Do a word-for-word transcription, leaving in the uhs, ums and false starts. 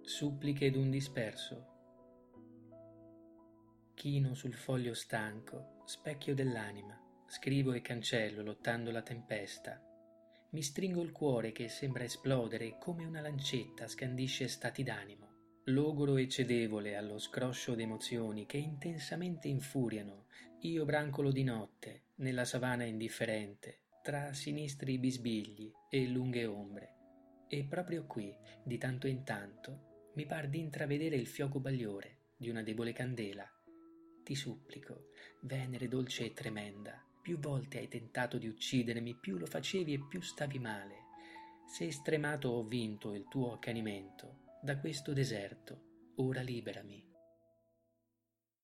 Suppliche d'un disperso. Chino sul foglio stanco, specchio dell'anima, scrivo e cancello lottando la tempesta. Mi stringo il cuore che sembra esplodere e come una lancetta scandisce stati d'animo, logoro e cedevole allo scroscio d'emozioni che intensamente infuriano. Io brancolo di notte, nella savana indifferente, tra sinistri bisbigli e lunghe ombre. E proprio qui, di tanto in tanto, mi par di intravedere il fioco bagliore di una debole candela. Ti supplico, Venere dolce e tremenda, più volte hai tentato di uccidermi, più lo facevi e più stavi male. Se stremato ho vinto il tuo accanimento, da questo deserto, ora liberami.